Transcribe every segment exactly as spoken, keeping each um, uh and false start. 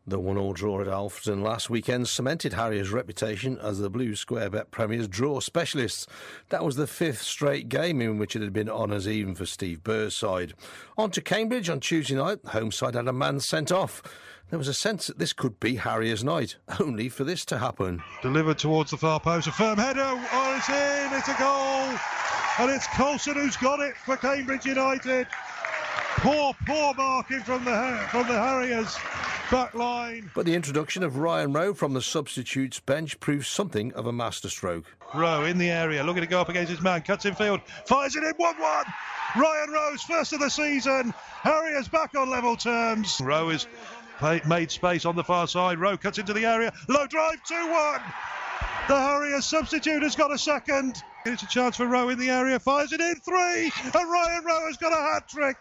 The one-all draw at Alfreton last weekend cemented Harriers' reputation as the Blue Square Bet Premier's draw specialists. That was the fifth straight game in which it had been honours even for Steve Burr's side. On to Cambridge on Tuesday night, the home side had a man sent off. There was a sense that this could be Harriers' night, only for this to happen. Delivered towards the far post, a firm header, oh it's in, it's a goal! And it's Coulson who's got it for Cambridge United. Poor, poor marking from the, from the Harriers. Back line. But the introduction of Ryan Rowe from the substitutes bench proves something of a masterstroke. Rowe in the area, looking to go up against his man, cuts in field, fires it in, one one. Ryan Rowe's first of the season. Harriers back on level terms. Rowe has made space on the far side. Rowe cuts into the area, low drive, two one. The Harriers substitute has got a second. It's a chance for Rowe in the area, fires it in, three, and Ryan Rowe has got a hat-trick.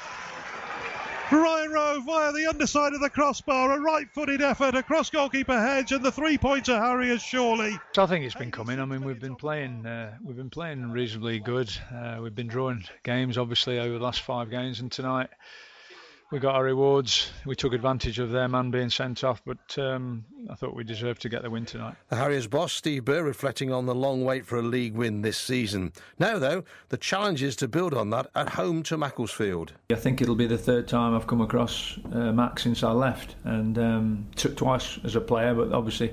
Ryan Rowe via the underside of the crossbar, a right-footed effort across goalkeeper Hedge, and the three-pointer Harriers surely. I think it's been coming. I mean, we've been playing, uh, we've been playing reasonably good. Uh, we've been drawing games, obviously, over the last five games, and tonight we got our rewards. We took advantage of their man being sent off, but um, I thought we deserved to get the win tonight. The Harriers boss, Steve Burr, reflecting on the long wait for a league win this season. Now, though, the challenge is to build on that at home to Macclesfield. I think it'll be the third time I've come across uh, Mac since I left, and um, took twice as a player, but obviously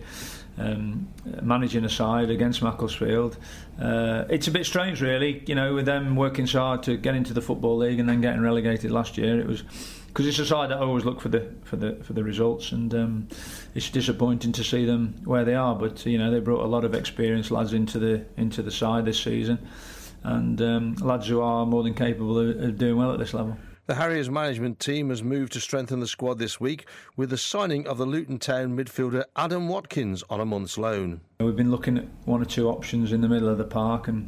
um, managing a side against Macclesfield. Uh, it's a bit strange, really, you know, with them working so hard to get into the Football League and then getting relegated last year. It was because it's a side that I always look for the for the for the results, and um, it's disappointing to see them where they are. But you know, they brought a lot of experienced lads into the into the side this season, and um, lads who are more than capable of, of doing well at this level. The Harriers management team has moved to strengthen the squad this week with the signing of the Luton Town midfielder Adam Watkins on a month's loan. We've been looking at one or two options in the middle of the park, and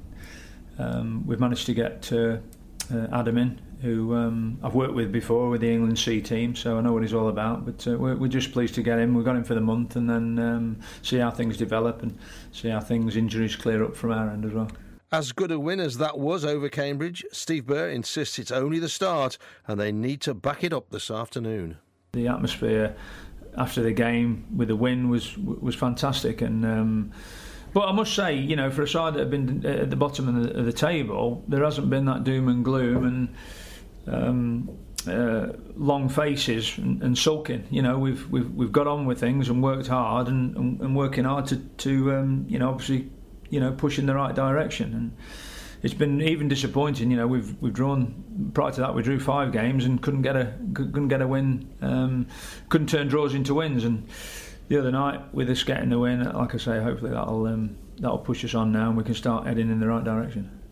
um, we've managed to get uh, uh, Adam in, who um, I've worked with before with the England C team, so I know what he's all about. But uh, we're, we're just pleased to get him. We've got him for the month, and then um, see how things develop and see how things injuries clear up from our end as well. As good a win as that was over Cambridge, Steve Burr insists it's only the start and they need to back it up this afternoon. The atmosphere after the game with the win was was fantastic, and um, but I must say, you know, for a side that have been at the bottom of the, of the table, there hasn't been that doom and gloom and um, uh, long faces and, and sulking. You know, we've we've we've got on with things and worked hard and, and, and working hard to to um, you know, obviously, you know, push in the right direction. And it's been even disappointing. You know, we've we've drawn prior to that. We drew five games and couldn't get a couldn't get a win. Um, couldn't turn draws into wins. And the other night, with us getting the win, like I say, hopefully that'll um, that'll push us on now, and we can start heading in the right direction.